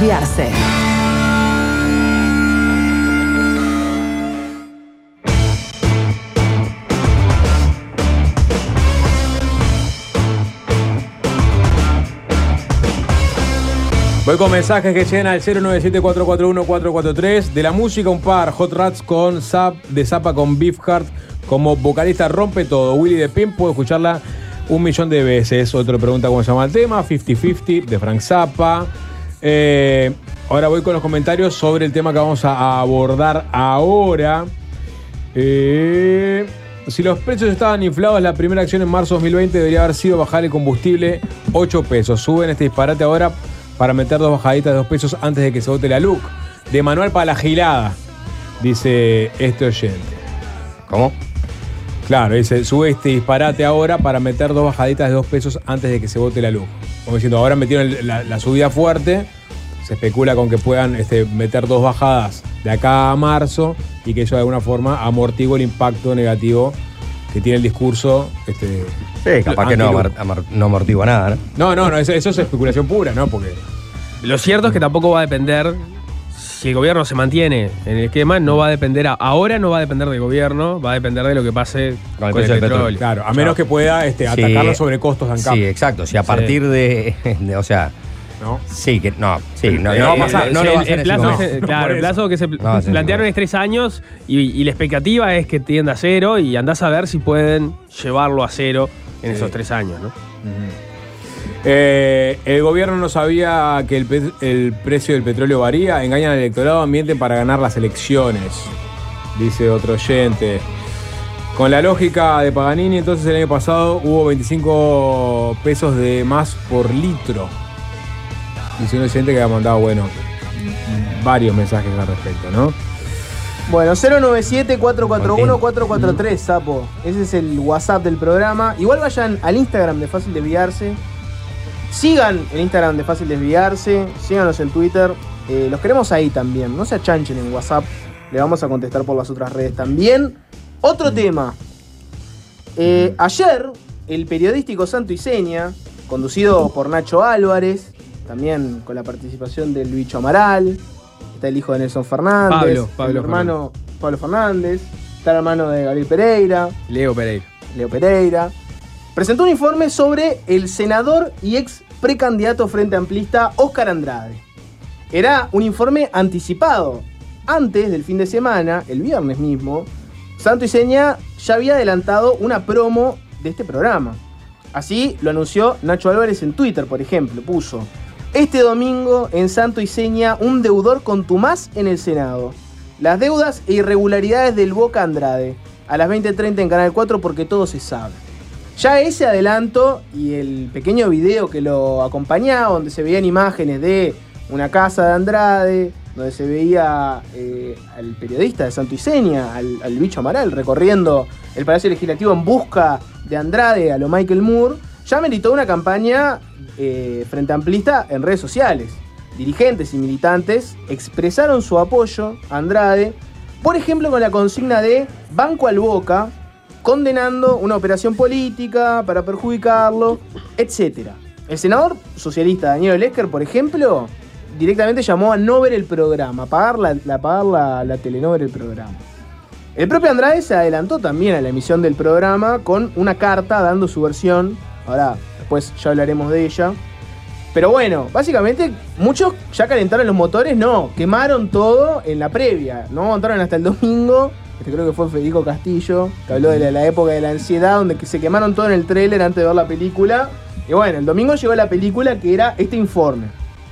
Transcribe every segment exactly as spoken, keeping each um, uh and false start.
desviarse. Voy con mensajes que llegan al cero nueve siete cuatro cuatro uno cuatro cuatro tres. De la música, un par. Hot Rats con Zap, de Zappa con Beefheart. Como vocalista rompe todo. Willy de Pimp, puedo escucharla un millón de veces. Otro pregunta cómo se llama el tema. cincuenta cincuenta de Frank Zappa. Eh, ahora voy con los comentarios sobre el tema que vamos a abordar ahora. Eh, si los precios estaban inflados, la primera acción en marzo de dos mil veinte debería haber sido bajar el combustible ocho pesos. Suben este disparate ahora para meter dos bajaditas de dos pesos antes de que se vote la L U C. De manual para la gilada, dice este oyente. ¿Cómo? Claro, dice, sube este disparate ahora para meter dos bajaditas de dos pesos antes de que se vote la L U C. Como diciendo, ahora metieron la, la subida fuerte, se especula con que puedan este, meter dos bajadas de acá a marzo y que eso de alguna forma amortigue el impacto negativo que tiene el discurso. Este, sí, capaz que no, amor, amor, no amortigua nada, ¿no? No, no, no, eso, eso es especulación pura, ¿no? Porque lo cierto es que tampoco va a depender, si el gobierno se mantiene en el esquema, no va a depender, a, ahora no va a depender del gobierno, va a depender de lo que pase con el, con el petróleo. petróleo. Claro, a menos que pueda este, atacar sí, los sobrecostos de ANCAP. Sí, exacto. Si a partir sí. de, de, o sea... ¿No? Sí, que no, sí, no, el, no va a pasar. No el, lo va a el, hacer el plazo, no. es, claro, el plazo que se no, plantearon es tres años y, y la expectativa es que tienda a cero y andás a ver si pueden llevarlo a cero en sí. esos tres años, ¿no? Uh-huh. eh, el gobierno no sabía que el, pe- el precio del petróleo varía, engañan al electorado, mienten para ganar las elecciones, dice otro oyente. Con la lógica de Paganini, entonces el año pasado hubo veinticinco pesos de más por litro. Dice un oyente que ha mandado, bueno, varios mensajes al respecto, ¿no? Bueno, cero nueve siete cuatro cuatro uno cuatro cuatro tres, sapo. Ese es el WhatsApp del programa. Igual vayan al Instagram de Fácil Desviarse. Sigan el Instagram de Fácil Desviarse. Síganos en Twitter. Eh, los queremos ahí también. No se achanchen en WhatsApp. Le vamos a contestar por las otras redes también. Otro mm. tema. Eh, ayer, el periodístico Santo y Seña, conducido por Nacho Álvarez, también con la participación del Bicho Amaral, está el hijo de Nelson Fernández, Pablo, Pablo el hermano Fernández. Pablo Fernández, está el hermano de Gabriel Pereira, Leo Pereira. Leo Pereira, presentó un informe sobre el senador y ex precandidato frente amplista Óscar Andrade. Era un informe anticipado. Antes del fin de semana, el viernes mismo, Santo y Seña ya había adelantado una promo de este programa. Así lo anunció Nacho Álvarez en Twitter, por ejemplo, puso: este domingo en Santo y Seña, un deudor contumaz en el Senado. Las deudas e irregularidades del Boca Andrade. A las veinte treinta en Canal cuatro porque todo se sabe. Ya ese adelanto y el pequeño video que lo acompañaba, donde se veían imágenes de una casa de Andrade, donde se veía eh, al periodista de Santo y Seña, al, al Bicho Amaral, recorriendo el Palacio Legislativo en busca de Andrade a lo Michael Moore, ya meritó una campaña eh, frente amplista en redes sociales. Dirigentes y militantes expresaron su apoyo a Andrade, por ejemplo con la consigna de Banco al Boca, condenando una operación política para perjudicarlo, etcétera. El senador socialista Daniel Olesker, por ejemplo, directamente llamó a no ver el programa, a apagar la, la, apagar la, la tele, no ver el programa. El propio Andrade se adelantó también a la emisión del programa con una carta dando su versión. Ahora, después ya hablaremos de ella. Pero bueno, básicamente muchos ya calentaron los motores, no, quemaron todo en la previa. No aguantaron hasta el domingo. Este creo que fue Federico Castillo, que habló de la, la época de la ansiedad, donde se quemaron todo en el tráiler antes de ver la película. Y bueno, el domingo llegó la película, que era este informe.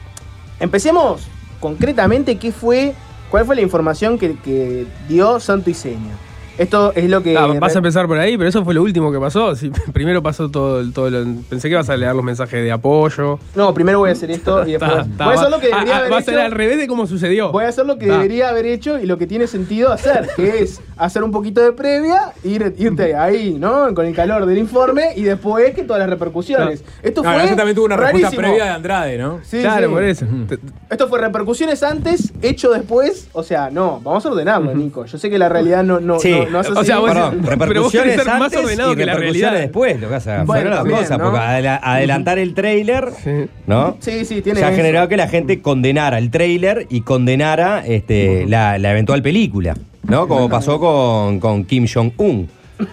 Empecemos concretamente qué fue, cuál fue la información que, que dio Santo y Seña. Esto es lo que... Ah, vas a empezar por ahí, pero eso fue lo último que pasó. Sí, primero pasó todo, todo lo... Pensé que ibas a leer los mensajes de apoyo. No, primero voy a hacer esto y después... Está, está, voy a hacer lo que debería a, haber va hecho. Va a ser al revés de cómo sucedió. Voy a hacer lo que está. debería haber hecho y lo que tiene sentido hacer, que es hacer un poquito de previa, ir, irte ahí, ¿no? Con el calor del informe y después que todas las repercusiones. No. Esto no, fue eso también tuvo una rarísimo. respuesta previa de Andrade, ¿no? Sí, claro, sí. por eso. Esto fue repercusiones antes, hecho después. O sea, no, vamos a ordenarlo, Nico. Yo sé que la realidad no, no, sí, no, no, no es así. O sea, vos- Perdón, pero vos repercusiones querés ser más antes ordenado y que la repercusiones realidad. después, lo que hace. Bueno, Fueron las también, cosas, ¿no? porque adela- adelantar el tráiler, Sí. ¿no? Sí, sí, tiene Se ha eso. generado que la gente condenara el tráiler y condenara este, la, la eventual película, ¿no? Como pasó con, con Kim Jong-un.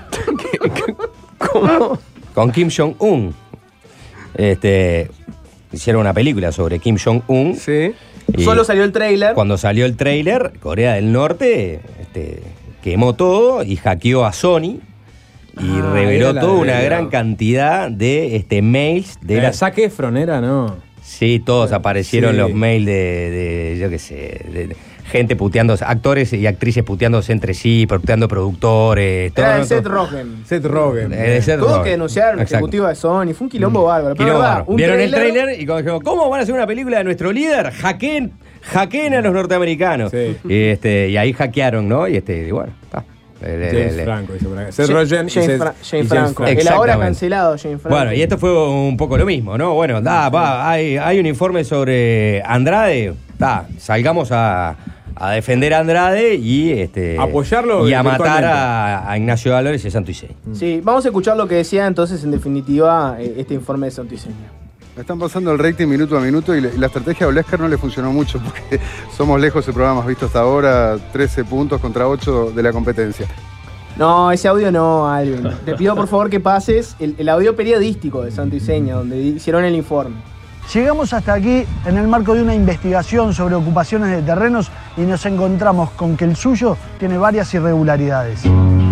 ¿Cómo? Con Kim Jong-un. Este, hicieron una película sobre Kim Jong-un. Sí. y Solo salió el tráiler. Cuando salió el tráiler, Corea del Norte este, quemó todo y hackeó a Sony. Y Ah, reveló era la toda de- una gran cantidad de este, mails de De la la saque Fronera, ¿no? Sí, todos aparecieron Sí. los mails de, de, yo qué sé, de, de gente puteándose, actores y actrices puteándose entre sí, puteando productores. Era de todo, Seth todo. Rogen. Seth Rogen. Eh, de Seth Tuvo Rogen. que denunciar un Exacto. ejecutivo de Sony. Fue un quilombo bárbaro. Pero Quilombo verdad, bárbaro. un Vieron el tráiler- tráiler y como dijeron, ¿cómo van a hacer una película de nuestro líder? Hackeen, hackeen a los norteamericanos. Sí. Y, este, y ahí hackearon, ¿no? Y este, y bueno, está. Le- le- James le- Franco, dice por acá. Seth Ja- Rogen y James, Seth- Fra- y James Franco. El ahora Exactamente. cancelado James Franco. Bueno, y esto fue un poco lo mismo, ¿no? Bueno, da, va, hay, hay un informe sobre Andrade, da, salgamos a, a defender a Andrade y este Apoyarlo y a matar virtualmente. a, a Ignacio Álvarez y a Santo Iseña. Sí, vamos a escuchar lo que decía entonces en definitiva eh, este informe de Santiseña. Están pasando el rating minuto a minuto y, le- y la estrategia de Olesker no le funcionó mucho porque somos lejos de programas vistos hasta ahora, trece puntos contra ocho de la competencia. No, ese audio no, Alvin. Te pido por favor que pases el, el audio periodístico de Santiseña, donde hicieron el informe. Llegamos hasta aquí en el marco de una investigación sobre ocupaciones de terrenos y nos encontramos con que el suyo tiene varias irregularidades.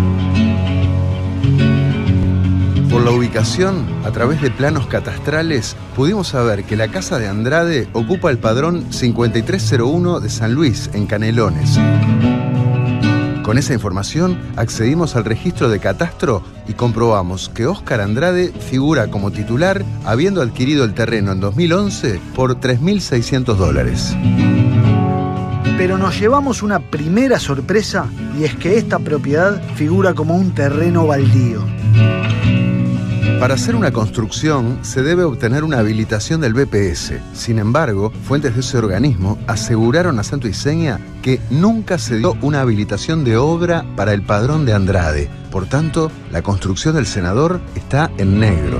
Por la ubicación, a través de planos catastrales, pudimos saber que la casa de Andrade ocupa el padrón cincuenta y tres cero uno de San Luis, en Canelones. Con esa información, accedimos al registro de catastro y comprobamos que Óscar Andrade figura como titular, habiendo adquirido el terreno en dos mil once por tres mil seiscientos dólares. Pero nos llevamos una primera sorpresa y es que esta propiedad figura como un terreno baldío. Para hacer una construcción se debe obtener una habilitación del B P S. Sin embargo, fuentes de ese organismo aseguraron a Santo Iseña que nunca se dio una habilitación de obra para el padrón de Andrade. Por tanto, la construcción del senador está en negro.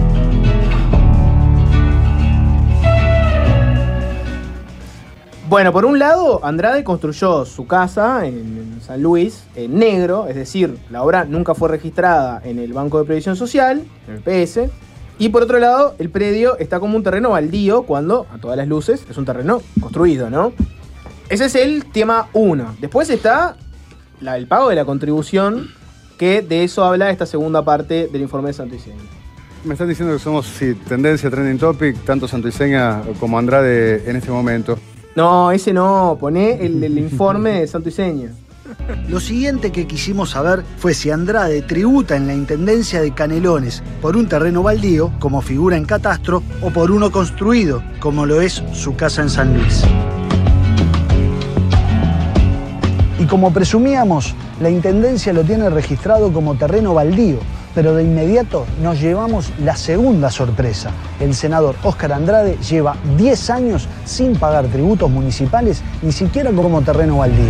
Bueno, por un lado, Andrade construyó su casa en San Luis en negro, es decir, la obra nunca fue registrada en el Banco de Previsión Social, en el P S. Y por otro lado, el predio está como un terreno baldío cuando, a todas las luces, es un terreno construido, ¿no? Ese es el tema uno. Después está la- el pago de la contribución, que de eso habla esta segunda parte del informe de Santo Iseña. Me están diciendo que somos, sí, tendencia, trending topic, tanto Santo Iseña como Andrade en este momento. No, ese no, poné el, el informe de Santo Iseña. Lo siguiente que quisimos saber fue si Andrade tributa en la Intendencia de Canelones por un terreno baldío, como figura en catastro, o por uno construido, como lo es su casa en San Luis. Y como presumíamos, la Intendencia lo tiene registrado como terreno baldío, pero de inmediato nos llevamos la segunda sorpresa. El senador Óscar Andrade lleva diez años sin pagar tributos municipales, ni siquiera como terreno baldío.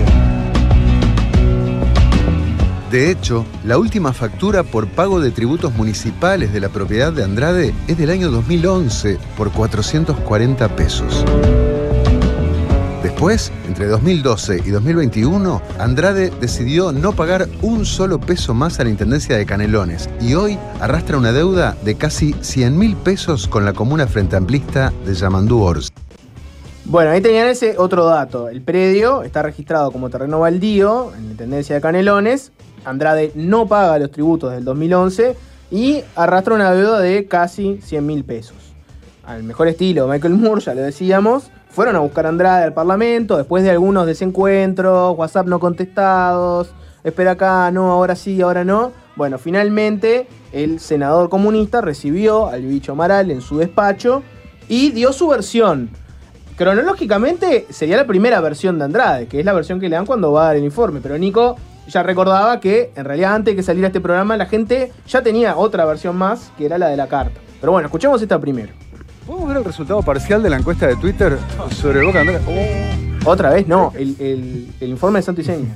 De hecho, la última factura por pago de tributos municipales de la propiedad de Andrade es del año dos mil once por cuatrocientos cuarenta pesos. Después, entre dos mil doce y dos mil veintiuno, Andrade decidió no pagar un solo peso más a la Intendencia de Canelones y hoy arrastra una deuda de casi cien mil pesos con la comuna frente amplista de Yamandú Ors. Bueno, ahí tenían ese otro dato. El predio está registrado como terreno baldío en la Intendencia de Canelones. Andrade no paga los tributos del dos mil once y arrastra una deuda de casi cien mil pesos. Al mejor estilo Michael Moore, ya lo decíamos, fueron a buscar a Andrade al Parlamento después de algunos desencuentros, WhatsApp no contestados, espera acá, no, ahora sí, ahora no. Bueno, finalmente el senador comunista recibió al Bicho Amaral en su despacho y dio su versión. Cronológicamente sería la primera versión de Andrade, que es la versión que le dan cuando va a dar el informe, pero Nico ya recordaba que en realidad antes de que saliera este programa la gente ya tenía otra versión más, que era la de la carta. Pero bueno, escuchemos esta primero. ¿Podemos ver el resultado parcial de la encuesta de Twitter sobre Boca Andrade? Oh. Otra vez, no, el, el- el informe de Santo Iseña.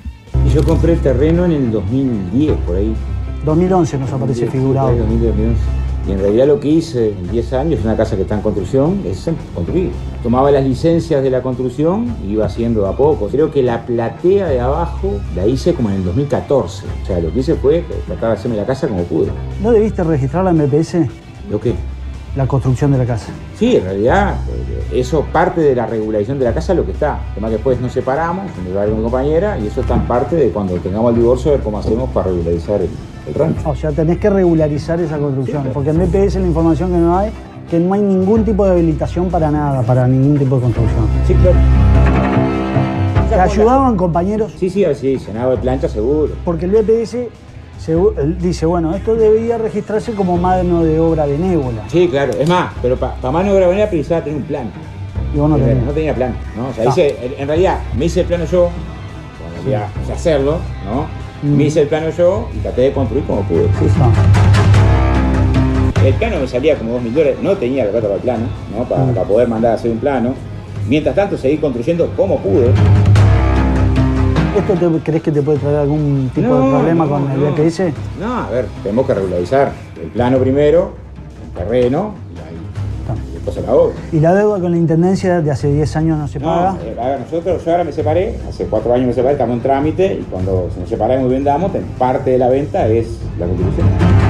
Y yo compré el terreno en el dos mil diez, por ahí. dos mil once nos aparece dos mil diez, figurado. dos mil diez, dos mil once. Y en realidad lo que hice en diez años, una casa que está en construcción, es construir. Tomaba las licencias de la construcción y iba haciendo a poco. Creo que la platea de abajo la hice como en el dos mil catorce. O sea, lo que hice fue tratar de hacerme la casa como pude. ¿No debiste registrar la M P S? ¿Lo qué? La construcción de la casa. Sí, en realidad, eso parte de la regularización de la casa, lo que está. Además que después nos separamos, me va a ir con mi compañera, y eso está en parte de cuando tengamos el divorcio, ver cómo hacemos para regularizar el, el rancho. O sea, tenés que regularizar esa construcción, Sí, porque en M P S la información que no hay, que no hay ningún tipo de habilitación para nada, para ningún tipo de construcción. Sí, claro. ¿Te ayudaban, compañeros? Sí, sí, sí, llenado de plancha seguro. Porque el B P S segu- dice, bueno, esto debería registrarse como mano de obra benévola. Sí, claro. Es más, pero para pa mano de obra benévola precisaba tener un plan. Y vos no Primero, tenés. no tenía plan, ¿no? O sea, Ah. hice, en realidad me hice el plano yo, cuando había que hacerlo, ¿no? Mm. Me hice el plano yo y traté de construir como pude. Sí, sí. Ah. El plano me salía como dos mil dólares, no tenía la plata para el plano, ¿no? Para, Mm. para poder mandar a hacer un plano. Mientras tanto seguí construyendo como pude. ¿Esto te, crees que te puede traer algún tipo de problema no, con el no. B P S? No, a ver, tenemos que regularizar el plano primero, el terreno, y ahí Está. y después a la obra. ¿Y la deuda con la Intendencia de hace diez años no se paga? No, eh, a ver, nosotros, yo ahora me separé, hace cuatro años me separé, estamos en trámite, y cuando nos separamos y vendamos, ten- parte de la venta es la contribución.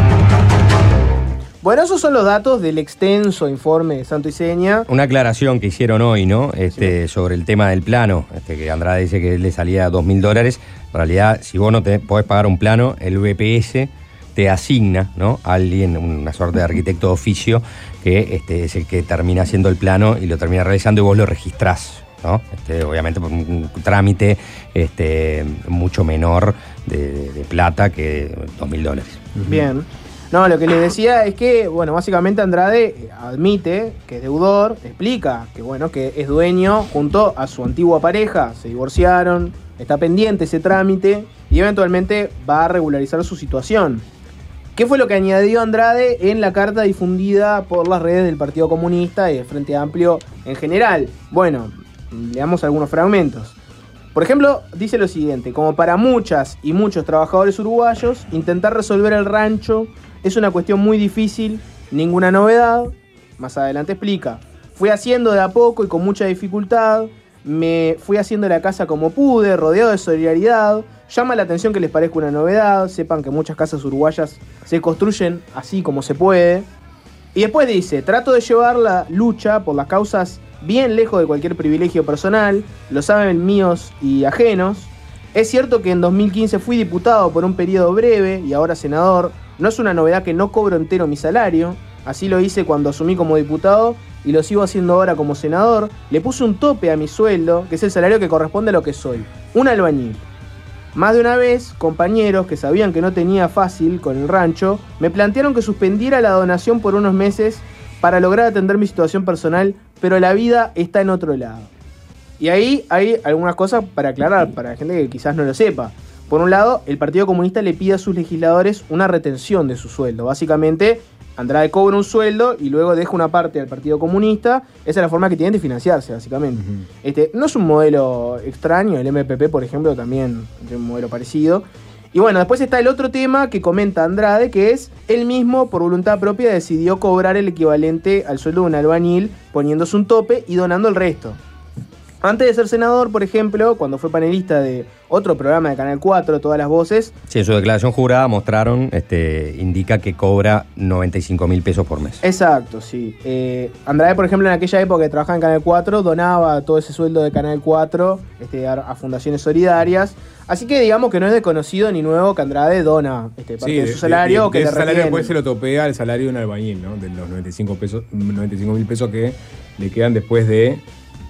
Bueno, esos son los datos del extenso informe de Santo y Seña. Una aclaración que hicieron hoy, ¿no? Este, sobre el tema del plano, este, que Andrade dice que le salía dos mil dólares. En realidad, si vos no te podés pagar un plano, el V P S te asigna, ¿no? A alguien, una suerte de arquitecto de oficio, que este, es el que termina haciendo el plano y lo termina realizando y vos lo registrás, ¿no? Este, obviamente por un trámite este, mucho menor de, de plata que dos mil dólares. Bien. No, lo que les decía es que, bueno, básicamente Andrade admite que es deudor, explica que, bueno, que es dueño junto a su antigua pareja, se divorciaron, está pendiente ese trámite y eventualmente va a regularizar su situación. ¿Qué fue lo que añadió Andrade en la carta difundida por las redes del Partido Comunista y del Frente Amplio en general? Bueno, leamos algunos fragmentos. Por ejemplo, dice lo siguiente: como para muchas y muchos trabajadores uruguayos, intentar resolver el rancho es una cuestión muy difícil, ninguna novedad. Más adelante explica: fui haciendo de a poco y con mucha dificultad, me fui haciendo la casa como pude, rodeado de solidaridad. Llama la atención que les parezca una novedad, sepan que muchas casas uruguayas se construyen así como se puede. Y después dice: trato de llevar la lucha por las causas bien lejos de cualquier privilegio personal, lo saben míos y ajenos. Es cierto que en dos mil quince fui diputado por un periodo breve y ahora senador. No es una novedad que no cobro entero mi salario. Así lo hice cuando asumí como diputado y lo sigo haciendo ahora como senador. Le puse un tope a mi sueldo, que es el salario que corresponde a lo que soy, un albañil. Más de una vez, compañeros que sabían que no tenía fácil con el rancho, me plantearon que suspendiera la donación por unos meses para lograr atender mi situación personal, pero la vida está en otro lado. Y ahí hay algunas cosas para aclarar, para la gente que quizás no lo sepa. Por un lado, el Partido Comunista le pide a sus legisladores una retención de su sueldo. Básicamente, Andrade cobra un sueldo y luego deja una parte al Partido Comunista. Esa es la forma que tienen de financiarse, básicamente. Uh-huh. Este, no es un modelo extraño, el M P P, por ejemplo, también es un modelo parecido. Y bueno, después está el otro tema que comenta Andrade, que es él mismo, por voluntad propia, decidió cobrar el equivalente al sueldo de un albañil, poniéndose un tope y donando el resto. Antes de ser senador, por ejemplo, cuando fue panelista de otro programa de Canal cuatro, Todas las Voces... Sí, en su declaración jurada mostraron, este, indica que cobra noventa y cinco mil pesos por mes. Exacto, sí. Eh, Andrade, por ejemplo, en aquella época que trabajaba en Canal cuatro, donaba todo ese sueldo de Canal cuatro este, a, a fundaciones solidarias. Así que digamos que no es desconocido ni nuevo que Andrade dona este, parte sí, de su salario. De, de, que de le ese salario retienen. después se lo topea el salario de un albañil, ¿no? De los noventa y cinco pesos, noventa y cinco mil pesos que le quedan después de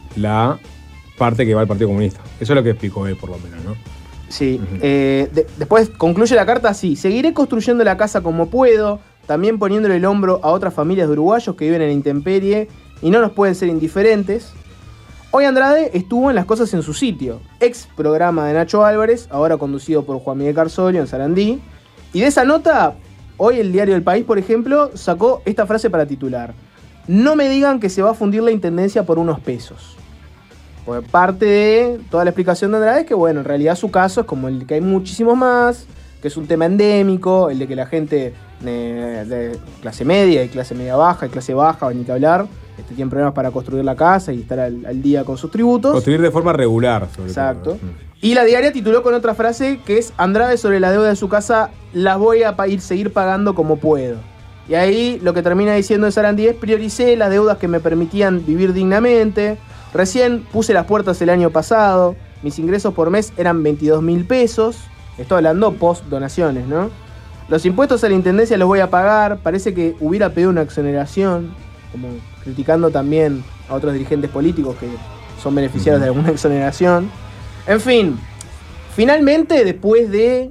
la parte que va al Partido Comunista. Eso es lo que explicó él, por lo menos, ¿no? Sí. Uh-huh. eh, de, después concluye la carta así: seguiré construyendo la casa como puedo, también poniéndole el hombro a otras familias de uruguayos que viven en la intemperie y no nos pueden ser indiferentes. Hoy Andrade estuvo en Las Cosas en su sitio, ex programa de Nacho Álvarez, ahora conducido por Juan Miguel Carsolio en Sarandí. Y de esa nota, hoy el diario El País, por ejemplo, sacó esta frase para titular: no me digan que se va a fundir la intendencia por unos pesos. Pues parte de toda la explicación de Andrade es que, bueno, en realidad su caso es como el que hay muchísimos más, que es un tema endémico, el de que la gente eh, de clase media y clase media baja y clase baja, ni que hablar, este, tienen problemas para construir la casa y estar al, al día con sus tributos. Construir de forma regular, sobre Exacto. todo. Y la diaria tituló con otra frase que es: Andrade sobre la deuda de su casa, las voy a ir seguir pagando como puedo. Y ahí lo que termina diciendo de Sarandí es: prioricé las deudas que me permitían vivir dignamente. Recién puse las puertas el año pasado. Mis ingresos por mes eran veintidós mil pesos. Estoy hablando post donaciones, ¿no? Los impuestos a la intendencia los voy a pagar. Parece que hubiera pedido una exoneración, como criticando también a otros dirigentes políticos que son beneficiarios de alguna exoneración. En fin, finalmente, después de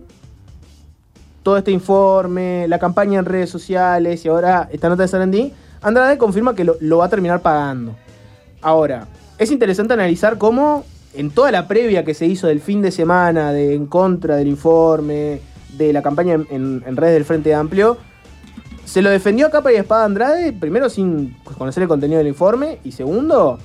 todo este informe, la campaña en redes sociales y ahora esta nota de Sarandí, Andrade confirma que lo, lo va a terminar pagando. Ahora, es interesante analizar cómo en toda la previa que se hizo del fin de semana, de en contra del informe, de la campaña en, en, en redes del Frente Amplio, se lo defendió a capa y espada Andrade, primero sin conocer el contenido del informe, y segundo,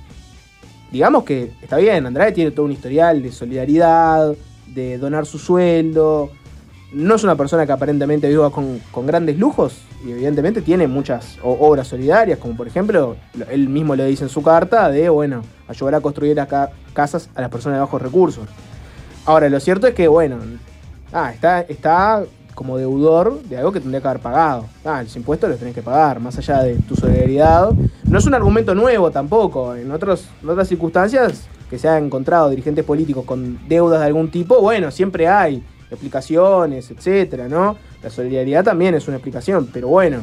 digamos que está bien, Andrade tiene todo un historial de solidaridad, de donar su sueldo. No es una persona que aparentemente viva con, con grandes lujos y evidentemente tiene muchas o, obras solidarias, como por ejemplo, él mismo lo dice en su carta, de, bueno, ayudar a construir acá casas a las personas de bajos recursos. Ahora, lo cierto es que, bueno, ah, está, está como deudor de algo que tendría que haber pagado. Ah, los impuestos los tenés que pagar, más allá de tu solidaridad. No es un argumento nuevo tampoco. En, otros, en otras circunstancias que se han encontrado dirigentes políticos con deudas de algún tipo, bueno, siempre hay explicaciones, etcétera, ¿no? La solidaridad también es una explicación, pero bueno,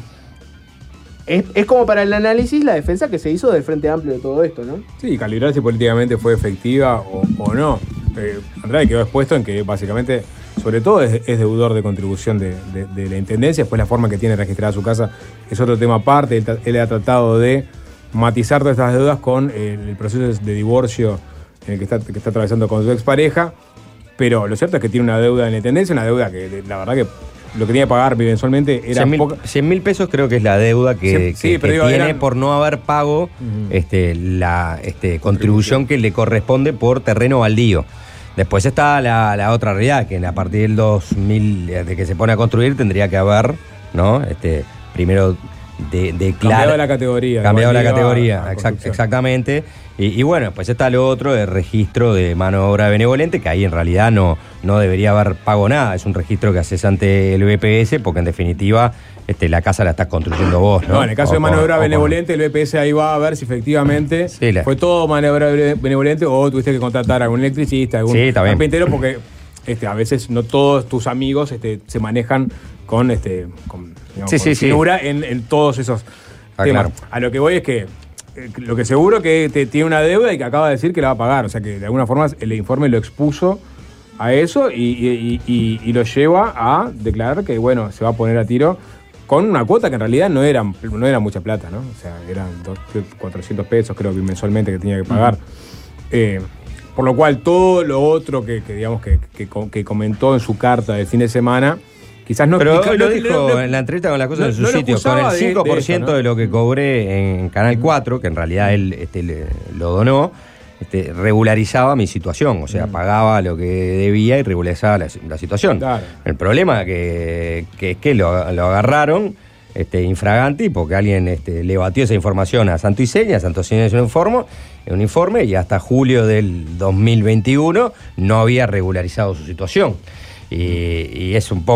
es, es como para el análisis la defensa que se hizo del Frente Amplio de todo esto, ¿no? Sí, calibrar si políticamente fue efectiva o, o no. Eh, Andrade quedó expuesto en que básicamente, sobre todo, es, es deudor de contribución de, de, de la Intendencia. Después la forma que tiene registrada su casa es otro tema aparte. Él, él ha tratado de matizar todas estas deudas con el, el proceso de divorcio en el que está, que está atravesando con su expareja. Pero lo cierto es que tiene una deuda en la Intendencia, una deuda que la verdad que lo que tenía que pagar mensualmente era poca. cien mil pesos creo que es la deuda que, cien, que, sí, que digo, tiene eran... por no haber pago uh-huh. este, la este, contribución que le corresponde por terreno baldío. Después está la, la otra realidad, que a partir del dos mil, de que se pone a construir, tendría que haber, ¿no? Este, primero de, de cambiado la categoría. Cambiado la categoría, a, a exact, exactamente. Y, y bueno, pues está lo otro, el registro de mano de obra benevolente, que ahí en realidad no, no debería haber pago nada. Es un registro que haces ante el B P S, porque en definitiva este, la casa la estás construyendo vos, ¿no? No, en el caso o de mano de obra con, benevolente, el B P S ahí va a ver si efectivamente sí, la... fue todo mano de obra benevolente o tuviste que contratar a algún electricista, algún sí, carpintero, porque este, a veces no todos tus amigos este, se manejan con, este, con, digamos, sí, con sí, finura sí. En, en todos esos ah, temas. Claro. A lo que voy es que lo que seguro que te, tiene una deuda y que acaba de decir que la va a pagar. O sea que de alguna forma el informe lo expuso a eso y, y, y, y lo lleva a declarar que, bueno, se va a poner a tiro con una cuota que en realidad no era, no era mucha plata, ¿no? O sea, eran cuatrocientos pesos creo que mensualmente que tenía que pagar. Uh-huh. Eh, por lo cual todo lo otro que, que digamos que, que, que comentó en su carta del fin de semana, quizás no... Pero explica, lo no, dijo no, no, en la entrevista con las cosas no, en su no sitio, con el cinco por ciento de, de, eso, ¿no? de lo que cobré en Canal cuatro, que en realidad él este, le, lo donó, este, regularizaba mi situación, o sea, mm. pagaba lo que debía y regularizaba la, la situación. Claro. El problema que, que es que lo, lo agarraron este, infraganti, porque alguien este, le batió esa información a Santo y Seña, Santo y Seña hizo un informe, un informe y hasta julio del dos mil veintiuno no había regularizado su situación. Y, y es un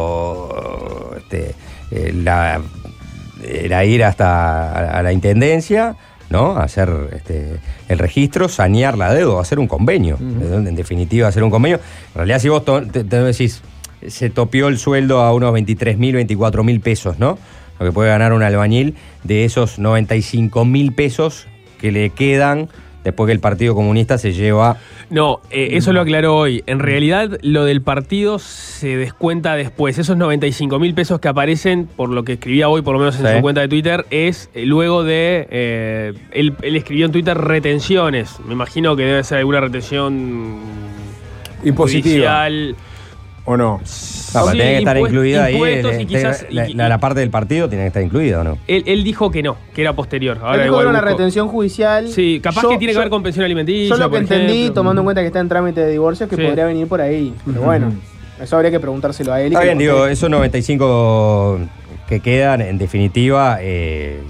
poco este, eh, la, era ir hasta a, a la intendencia, ¿no? Hacer este, el registro, sanear la deuda, hacer un convenio. Uh-huh. En definitiva, hacer un convenio. En realidad, si vos to- te, te decís, se topió el sueldo a unos veintitrés mil, veinticuatro mil pesos, ¿no? Lo que puede ganar un albañil, de esos noventa y cinco mil pesos que le quedan después que el Partido Comunista se lleva... No, eh, eso lo aclaró hoy. En realidad, lo del partido se descuenta después. Esos noventa y cinco mil pesos que aparecen, por lo que escribía hoy, por lo menos en sí. su cuenta de Twitter, es luego de... Eh, él, él escribió en Twitter retenciones. Me imagino que debe ser alguna retención... impositiva. Judicial. ¿O no? No, Sí, pero tiene que estar impuest- incluida ahí. impuestos el- y quizás- la, y- la- la parte del partido tiene que estar incluida, ¿o no? Él, él dijo que no, que era posterior. Ahora Él dijo que igual era una busco. retención judicial. Sí, capaz Yo- que tiene que yo- ver con pensión alimenticia. Yo lo que por entendí, ejemplo. tomando en cuenta que está en trámite de divorcio, es que Sí. podría venir por ahí. Pero bueno, eso habría que preguntárselo a él. y Está que bien, lo digo, conteste. esos noventa y cinco que quedan, en definitiva, eh,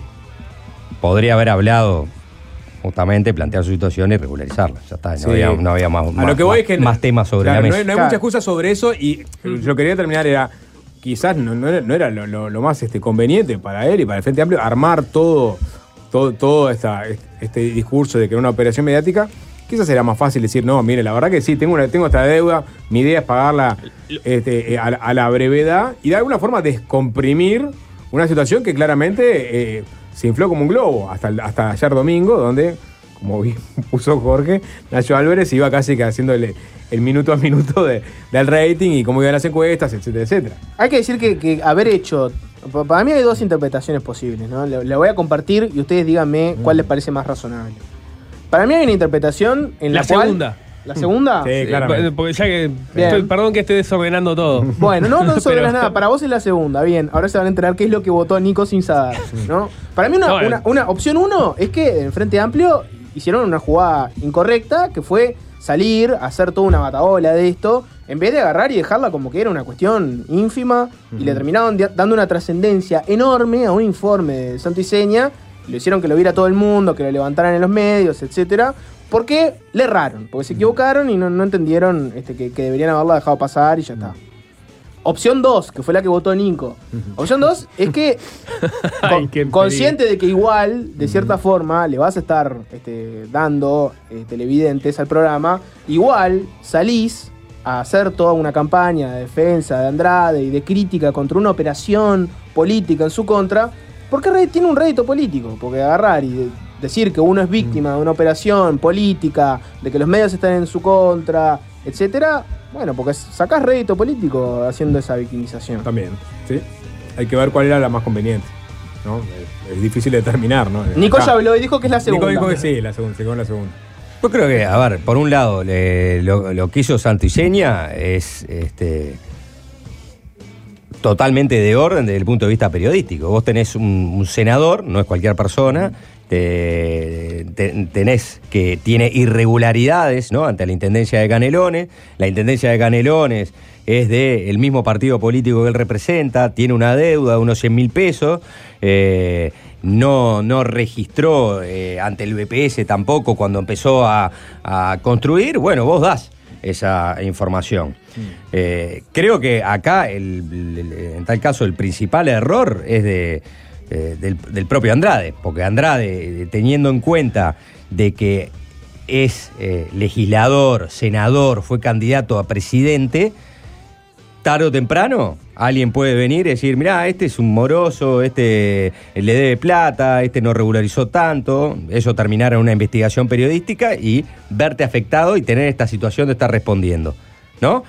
podría haber hablado justamente, plantear su situación y regularizarla. Ya está, no, Sí. había, no había más, A más, lo que voy más- es que más temas sobre claro, la no mesa. hay, no hay Claro. mucha excusa sobre eso y yo quería terminar era quizás no, no era, no era lo, lo- lo más este, conveniente para él y para el Frente Amplio armar todo todo, todo esta, este discurso de que era una operación mediática. Quizás era más fácil decir, no, mire, la verdad que sí, tengo, una, tengo esta deuda, mi idea es pagarla este, a, a la brevedad y de alguna forma descomprimir una situación que claramente eh, se infló como un globo hasta, el- hasta ayer domingo, donde, como bien puso Jorge, Nacho Álvarez iba casi que haciéndole el minuto a minuto de- del rating y cómo iban las encuestas, etcétera, etcétera. Hay que decir que, que haber hecho. pa- Para mí hay dos interpretaciones posibles, ¿no? Le, le voy a compartir y ustedes díganme cuál les parece más razonable. Para mí hay una interpretación en la, La cual. segunda. ¿La segunda? Sí, claramente. Porque ya que. Bien. estoy- perdón que esté desordenando todo. Bueno, no, no sobras Pero- nada. Para vos es la segunda. Bien, ahora se van a enterar qué es lo que votó Nico sin saber, ¿no? Para mí una, Bueno. una- una opción uno es que en Frente Amplio hicieron una jugada incorrecta, que fue salir, hacer toda una bataola de esto, en vez de agarrar y dejarla como que era una cuestión ínfima, y le terminaron di- dando una trascendencia enorme a un informe de Santo y Seña, y lo hicieron que lo viera todo el mundo, que lo levantaran en los medios, etcétera, porque le erraron, porque se equivocaron y no, no entendieron este, que, que deberían haberla dejado pasar y ya está. Opción dos, que fue la que votó Nico. Opción dos es que, Ay, con- qué consciente de que igual, de cierta forma, le vas a estar este, dando eh, televidentes al programa, igual salís a hacer toda una campaña de defensa de Andrade y de crítica contra una operación política en su contra, porque re- tiene un rédito político, porque agarrar y de- decir que uno es víctima de una operación política, de que los medios están en su contra, etcétera, bueno, porque sacás rédito político haciendo esa victimización. También, ¿sí? Hay que ver cuál era la más conveniente, ¿no? Es, es difícil de determinar, ¿no? Nico Acá. ya habló y dijo que es la Nico segunda. dijo que sí, la segunda, se quedó en la segunda. Yo creo que, a ver, por un lado, le- lo, lo que hizo Santo y Seña es este, totalmente de orden desde el punto de vista periodístico. Vos tenés un, un senador, no es cualquier persona, te- te- tenés que tiene irregularidades, ¿no?, ante la Intendencia de Canelones. La Intendencia de Canelones es del mismo partido político que él representa, tiene una deuda de unos cien mil pesos, eh, no, no registró eh, ante el B P S tampoco cuando empezó a, a construir. Bueno, vos das esa información. Eh, creo que acá, el- el- en tal caso, el principal error es de, eh, del, del propio Andrade, porque Andrade, eh, teniendo en cuenta de que es eh, legislador, senador, fue candidato a presidente, tarde o temprano alguien puede venir y decir, mirá, este es un moroso, este le debe plata, este no regularizó tanto, eso terminar en una investigación periodística y verte afectado y tener esta situación de estar respondiendo, ¿no?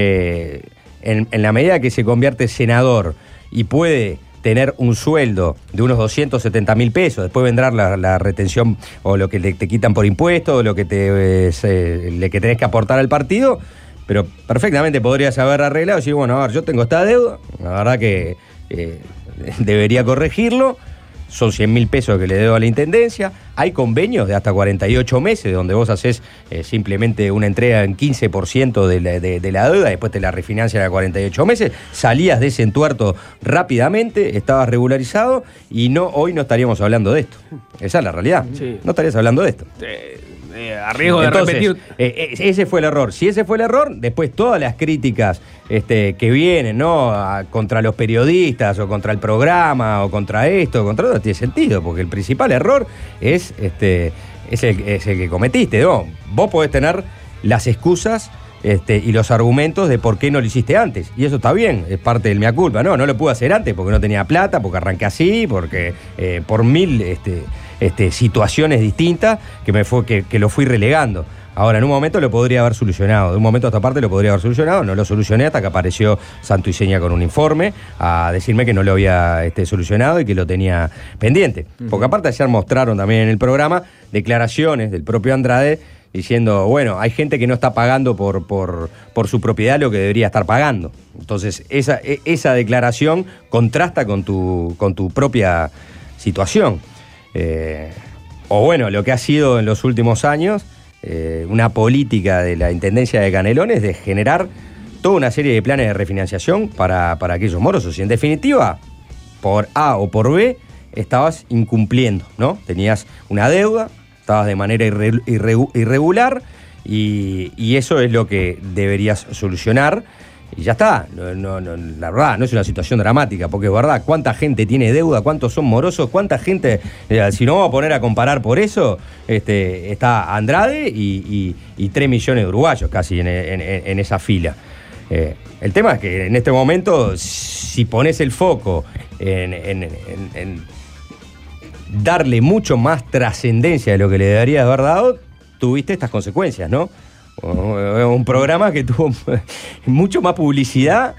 Eh, en, en la medida que se convierte en senador y puede tener un sueldo de unos doscientos setenta mil pesos, después vendrá la, la retención o lo que le- te quitan por impuestos, o lo que te eh, se- le que tenés que aportar al partido, pero perfectamente podrías haber arreglado y decir, bueno, a ver, yo tengo esta deuda, la verdad que eh, debería corregirlo, son cien mil pesos que le debo a la Intendencia, hay convenios de hasta cuarenta y ocho meses donde vos haces eh, simplemente una entrega en quince por ciento de la, de, de la deuda, después te la refinancian a cuarenta y ocho meses, salías de ese entuerto rápidamente, estabas regularizado y no hoy no estaríamos hablando de esto. Esa es la realidad, Sí. no estarías hablando de esto. Eh, eh, a riesgo de Entonces, repetir. eh, eh, ese fue el error. Si ese fue el error, después todas las críticas este, que vienen, ¿no?, a- contra los periodistas o contra el programa o contra esto, contra todo, no tiene sentido, porque el principal error es, este, es, el, es el que cometiste, ¿no? Vos podés tener las excusas este, y los argumentos de por qué no lo hiciste antes. Y eso está bien, es parte del mea culpa. No, no lo pude hacer antes porque no tenía plata, porque arranqué así, porque eh, por mil este, este, situaciones distintas que, me fue, que, que lo fui relegando. Ahora, en un momento lo podría haber solucionado, de un momento a esta parte lo podría haber solucionado, no lo solucioné hasta que apareció Santo y Seña con un informe a decirme que no lo había este, solucionado y que lo tenía pendiente. Porque aparte ayer mostraron también en el programa declaraciones del propio Andrade diciendo, bueno, hay gente que no está pagando por, por, por su propiedad lo que debería estar pagando. Entonces, esa, esa declaración contrasta con tu, con tu propia situación. Eh, o bueno, lo que ha sido en los últimos años eh, una política de la Intendencia de Canelones de generar toda una serie de planes de refinanciación para, para aquellos morosos. Y en definitiva, por A o por B, estabas incumpliendo, ¿no? Tenías una deuda, estabas de manera irre, irre, irregular y, y eso es lo que deberías solucionar y ya está. No, no, no, la verdad, no es una situación dramática, porque es verdad, ¿cuánta gente tiene deuda? ¿Cuántos son morosos? ¿Cuánta gente? Eh, si no vamos a poner a comparar por eso, este, está Andrade y, y, y tres millones de uruguayos casi en, en, en esa fila. Eh, el tema es que en este momento, si pones el foco en, en, en, en darle mucho más trascendencia de lo que le deberías haber dado, tuviste estas consecuencias, ¿no? Un programa que tuvo mucho más publicidad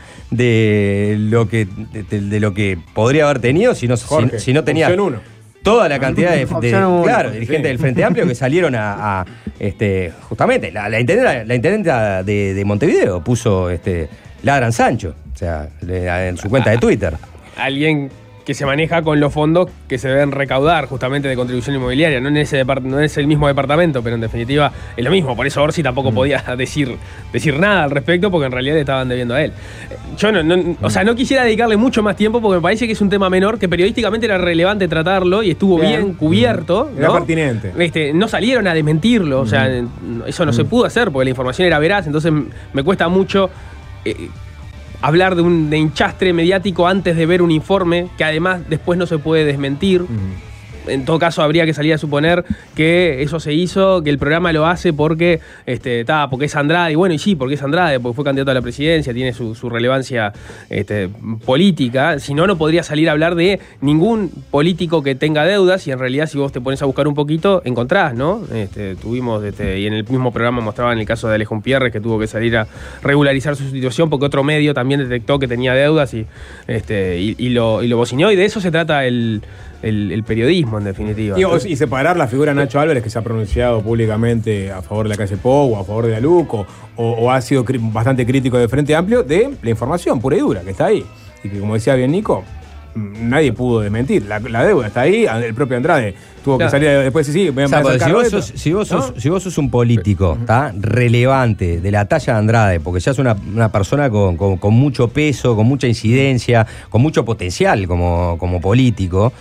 de lo que, de, de lo que podría haber tenido si no, Jorge, si, si no tenía toda la cantidad de, de claro, dirigentes sí. del Frente Amplio que salieron a, a este, justamente, la, la intendenta, la intendenta de, de Montevideo puso este, Ladran Sancho, o sea, en su cuenta de Twitter. Alguien que se maneja con los fondos que se deben recaudar justamente de contribución inmobiliaria, no en ese depart- no es el mismo departamento, pero en definitiva es lo mismo. Por eso Orsi tampoco mm. podía decir, decir nada al respecto, porque en realidad le estaban debiendo a él. Yo no, no mm. o sea, no quisiera dedicarle mucho más tiempo porque me parece que es un tema menor, que periodísticamente era relevante tratarlo y estuvo bien, bien cubierto. Mm. Era ¿no? pertinente. Este, no salieron a desmentirlo, mm. o sea, eso no mm. se pudo hacer porque la información era veraz, entonces me cuesta mucho eh, hablar de un de hinchastre mediático antes de ver un informe que además después no se puede desmentir. Mm. En todo caso, habría que salir a suponer que eso se hizo, que el programa lo hace porque este, ta, porque es Andrade. Y bueno, y sí, porque es Andrade, porque fue candidato a la presidencia, tiene su, su relevancia este, política. Si no, no podría salir a hablar de ningún político que tenga deudas. Y en realidad, si vos te pones a buscar un poquito, encontrás, ¿no? Este, tuvimos, este, y en el mismo programa mostraban el caso de Alejón Pierres, que tuvo que salir a regularizar su situación porque otro medio también detectó que tenía deudas y, este, y, y, lo, y lo bociñó. Y de eso se trata el... El, el periodismo, en definitiva. Y, y separar la figura de Nacho Álvarez, que se ha pronunciado públicamente a favor de la calle Pou, o a favor de Aluco, o, o ha sido cri- bastante crítico del Frente Amplio, de la información pura y dura que está ahí. Y que, como decía bien Nico, nadie pudo desmentir. La, la deuda está ahí, el propio Andrade tuvo claro. que salir después y sí, sí, me o sea, pues, si, vos sos, si, vos sos, ¿no? si vos sos un político ¿tá? relevante, de la talla de Andrade, porque ya es una, una persona con, con, con mucho peso, con mucha incidencia, con mucho potencial como, como político,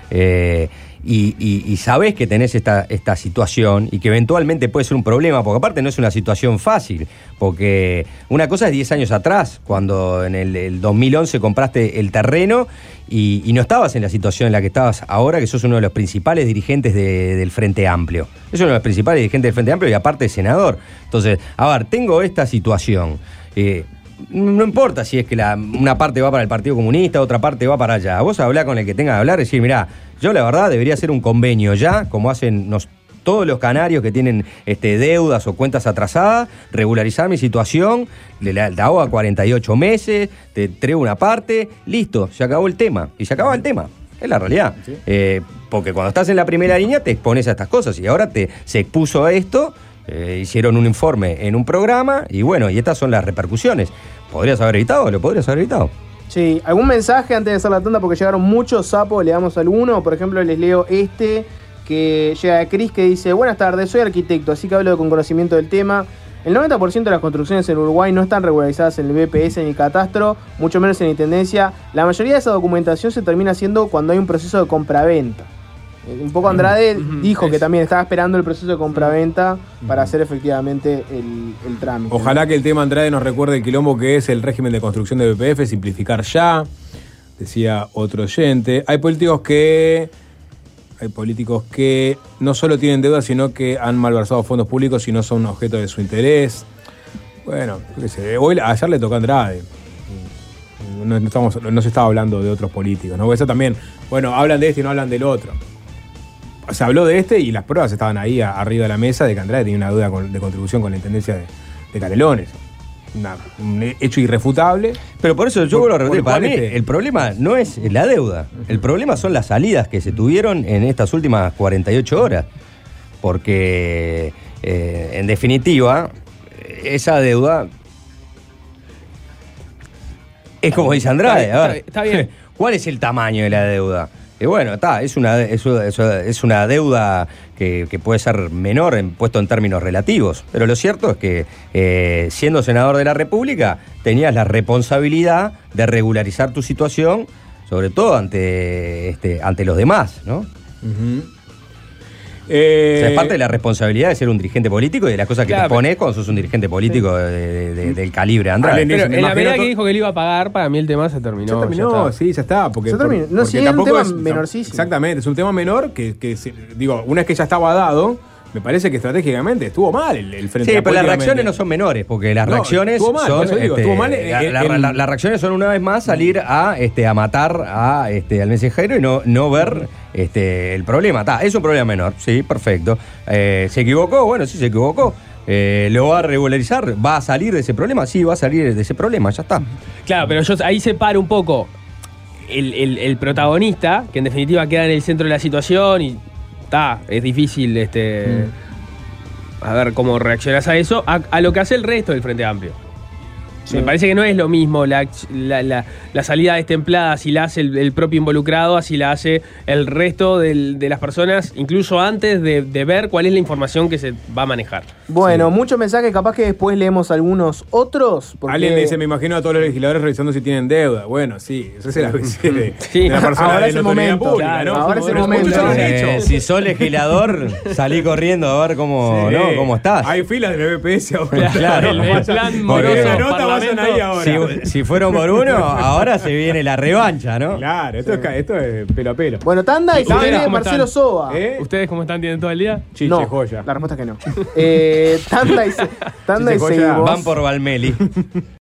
Eh, y, y, y sabés que tenés esta, esta situación y que eventualmente puede ser un problema, porque aparte no es una situación fácil, porque una cosa es diez años atrás, cuando en el, el dos mil once compraste el terreno y, y no estabas en la situación en la que estabas ahora, que sos uno de los principales dirigentes de, del Frente Amplio. Es uno de los principales dirigentes del Frente Amplio y aparte senador. Entonces, a ver, tengo esta situación. Eh, No importa si es que la, una parte va para el Partido Comunista, otra parte va para allá. Vos hablá con el que tenga que hablar y decir, mirá, yo la verdad debería hacer un convenio ya, como hacen nos, todos los canarios que tienen este, deudas o cuentas atrasadas, regularizar mi situación, le la, la hago a cuarenta y ocho meses, te traigo una parte, listo, se acabó el tema. Y se acaba el tema. Es la realidad. Sí. Eh, porque cuando estás en la primera línea te expones a estas cosas y ahora te, se expuso a esto. Eh, hicieron un informe en un programa y bueno, y estas son las repercusiones. ¿Podrías haber evitado? ¿Lo podrías haber evitado? Sí, ¿algún mensaje antes de hacer la tanda? Porque llegaron muchos sapos, le damos alguno. Por ejemplo, les leo este que llega de Cris, que dice: buenas tardes, soy arquitecto, así que hablo con conocimiento del tema. El noventa por ciento de las construcciones en Uruguay no están regularizadas en el B P S ni catastro, mucho menos en intendencia. La mayoría de esa documentación se termina haciendo cuando hay un proceso de compraventa. Un poco Andrade uh-huh. dijo es. que también estaba esperando el proceso de compraventa uh-huh. para hacer efectivamente el, el trámite. Ojalá que el tema Andrade nos recuerde el quilombo que es el régimen de construcción de B P F, simplificar ya, decía otro oyente. Hay políticos que hay políticos que no solo tienen deuda, sino que han malversado fondos públicos y no son objeto de su interés. Bueno, qué sé, hoy, ayer le tocó a Andrade. No, no, estamos, no se estaba hablando de otros políticos, ¿no? Eso también, bueno, hablan de este y no hablan del otro. Se habló de este y las pruebas estaban ahí a, arriba de la mesa de que Andrade tenía una deuda con, de contribución con la Intendencia de, de Canelones. Una, un hecho irrefutable. Pero por eso yo vuelvo a repetir, para mí este... el problema no es la deuda. El problema son las salidas que se tuvieron en estas últimas cuarenta y ocho horas. Porque eh, en definitiva, esa deuda es como dice Andrade. A ver, está bien. ¿Cuál es el tamaño de la deuda? Y bueno, está, es una, es, es una deuda que, que puede ser menor en, puesto en términos relativos, pero lo cierto es que eh, siendo senador de la República tenías la responsabilidad de regularizar tu situación, sobre todo ante, este, ante los demás, ¿no? Uh-huh. Eh, o sea, es parte de la responsabilidad de ser un dirigente político y de las cosas que claro, te pones cuando sos un dirigente político de, de, de, del calibre Andrade. Pero en la medida to- que dijo que le iba a pagar, para mí el tema se terminó. Ya terminó, ya sí, ya está. Porque, Se terminó. por- No, porque sí, es un tampoco tema es- menorcísimo. Exactamente, es un tema menor que, que se- digo, una vez que ya estaba dado, me parece que estratégicamente estuvo mal el, el frente. Sí, a pero las políticamente. reacciones no son menores, porque las No, reacciones estuvo mal, son. por eso digo, este, estuvo mal la- en- la- en- la- las reacciones son una vez más salir a, este, a matar a, este, al mensajero y no, no ver este, el problema. Ta, es un problema menor, sí, perfecto. Eh, ¿Se equivocó? Bueno, sí se equivocó. Eh, ¿Lo va a regularizar? ¿Va a salir de ese problema? Sí, va a salir de ese problema, ya está. Claro, pero yo ahí separo un poco el, el- el protagonista, que en definitiva queda en el centro de la situación y está, es difícil este, a ver cómo reaccionas a eso, a, a lo que hace el resto del Frente Amplio. Sí. Me parece que no es lo mismo la, la, la, la salida destemplada si la hace el, el propio involucrado, así la hace el resto del- de las personas, incluso antes de, de ver cuál es la información que se va a manejar. Bueno, muchos mensajes, capaz que después leemos algunos otros. Porque... Alguien le dice, me imagino a todos los legisladores revisando si tienen deuda. Bueno, sí, eso es el A B C de, Sí. de la persona Ahora de es la el autoridad momento. pública, Claro, ¿no? ahora es el Bueno, momento. muchos ya lo han Eh, hecho. si sos legislador, salí corriendo a ver cómo, Sí. ¿no? cómo estás. Hay filas del B P S ahora. Claro, el, el plan Porque- moroso la nota vayan parlamento. ahí ahora. Si, si fueron por uno, ahora se viene la revancha, ¿no? Claro, esto, es, ca- esto es pelo a pelo. Bueno, tanda y se ¿Ustedes viene cómo Marcelo están? Soba. ¿Eh? ¿Ustedes cómo están? ¿Tienen todo el día? Chiche, no, joya. la respuesta es que no. Eh, tanda y, se- tanda y Chiche, joya. seguimos. Van por Valmeli.